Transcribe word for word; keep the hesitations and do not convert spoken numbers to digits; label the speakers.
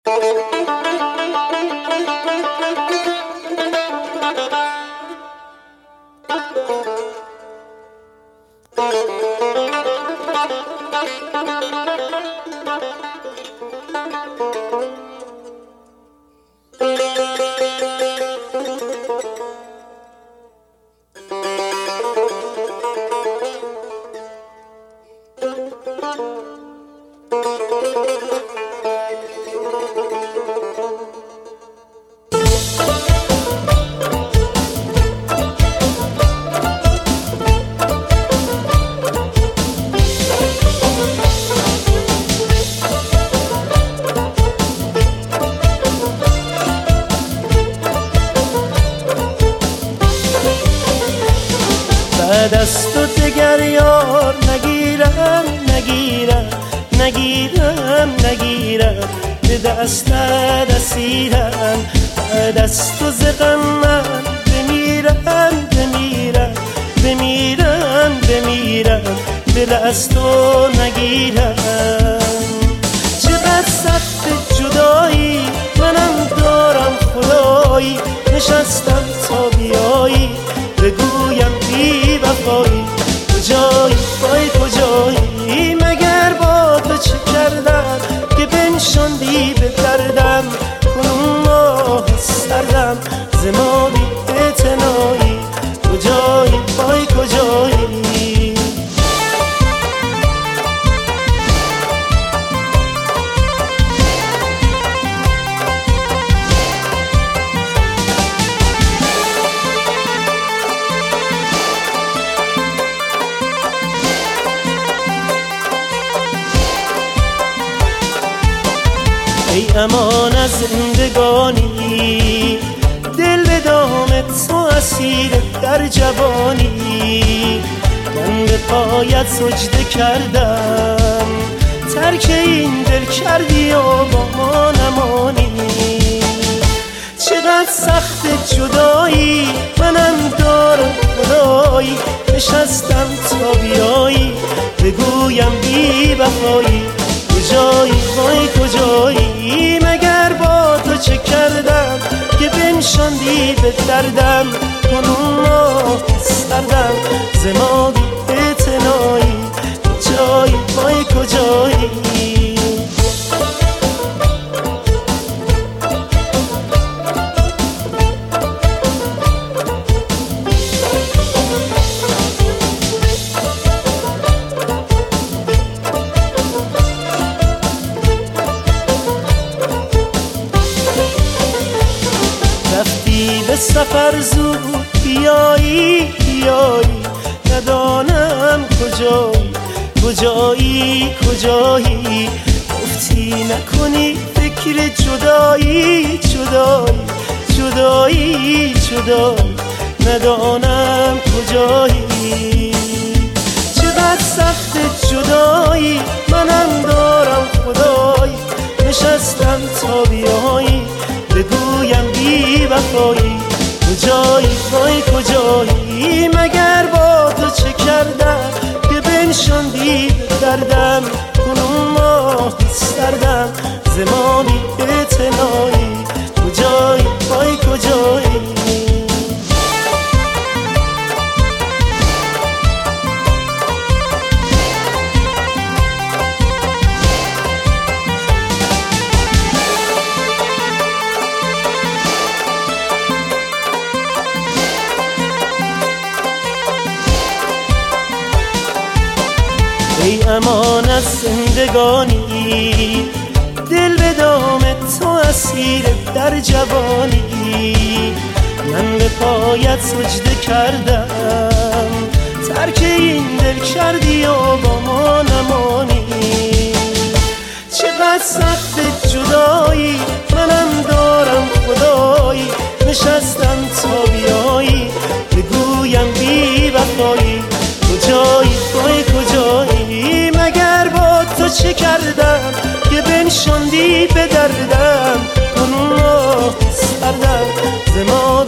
Speaker 1: بعد از تو دگر یار نگیرم نگیرم نگیرم نگیرم به دست اسیرم. بعد از تو ز غم من بمیرم بمیرم بمیرم بمیرم دل از تو نگیرم. چقدر سخت جدایی منم دارم خدایی، نشستم تا بیایی بگویم بی وفایی. کجایی وای کجایی، مگر با تو چه کردم که بنشاندی به دردم. کنون ماه سردم ز ما بی اعتنایی. کجایی وای کجایی. ای امان از زندگانی، دل به دام تو اسیر در جوانی. من به پایت سجده کردم، ترک این دل کردی و با ما نمانی. چقدر سخت جدایی منم دارم خدایی، نشستم تا بیایی بگویم بی وفایی. کجایی وای کجایی، مگر با تو چه کردم که بنشاندی به دردم. کنون ماه سردم ز ما بی اعتنایی. کجایی وای کجایی. رفتی به سفر زود بیایی بیایی، ندانم کجایی کجایی کجایی. گفتی نکنی فکر جدایی جدایی جدایی جدایی، ندانم کجایی. چقدر سخت جدایی منم دارم خدایی، نشستم تا بیایی بگویم بی وفایی. کجایی وای کجایی، مگر با تو چه کردم که بنشاندی به دردم. کنون ماه سردم ز ما بی اعتنایی. کجایی وای کجایی. ای امان از زندگانی، دل به دام تو اسیر در جوانی. من به پایت سجده کردم، ترک این دل کردی و با ما نمانی. چقدر سخت جدایی منم دارم خدایی، نشستم تا بیایی بگویم بی وفایی. کجایی وای کجایی، مگر با تو چه کردم که بنشاندی به دردم. کنون ماه سردم ز ما